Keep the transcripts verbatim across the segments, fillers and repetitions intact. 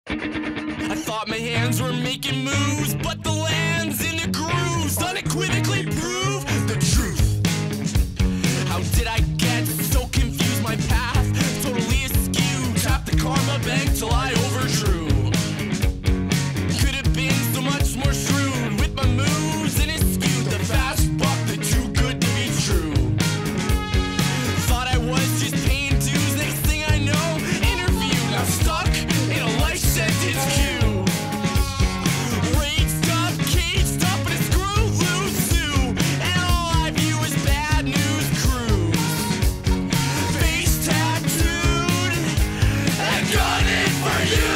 I thought my hands were making moves, but the lands in the grooves unequivocally prove the truth. How did I get so confused? My path totally askew. Tapped the karma bank till I overdrew. Could have been so much more shrewd with my moves and it skewed. The fast buck, the too good to be true. Thought I was just paying dues. Next thing I know, interview. Now stuck in a life sentence queue. Raged up, caged up, and a screw loose zoo. And all I view is bad news crews. Face tattooed and gunning for you.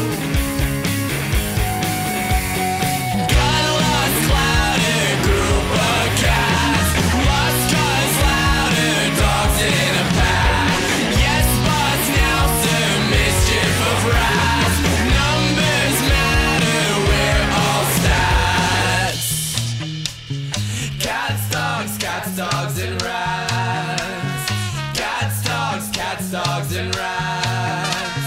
Got a lost, clouded group of cats. Lost cause louder, dogs in a pack. Yes, boss, now some mischief of rats. Numbers matter, we're all stats. Cats, dogs, cats, dogs, and rats. Cats, dogs, cats, dogs, and rats.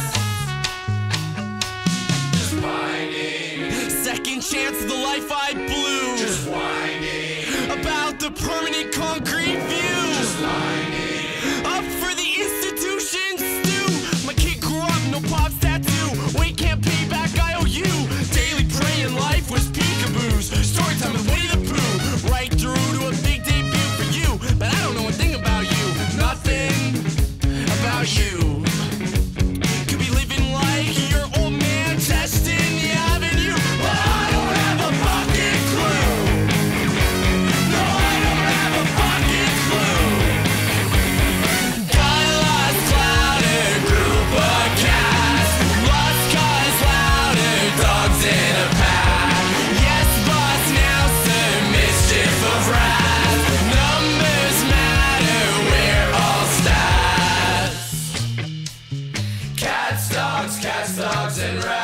Just whining. Second chance of the life I blew. Just whining. About the permanent concrete view. Just whining. Up for the institution stew. My kid grew up, no pops tattoo. Wait, can't pay back I O U. Daily praying life was peekaboos. Story time with Winnie the Pooh. Right through to a big debut for you. But I don't know a thing about you. Nothing about you. Could be living like your old man testing the avenue. But I don't have a fucking clue. No, I don't have a fucking clue. Got a lost, clouded group of cats. Lost cause louder, dogs in a pack. Yes, boss, now some mischief of rats. Numbers matter, we're all stats. Cats, dogs, cats, dogs, and rats.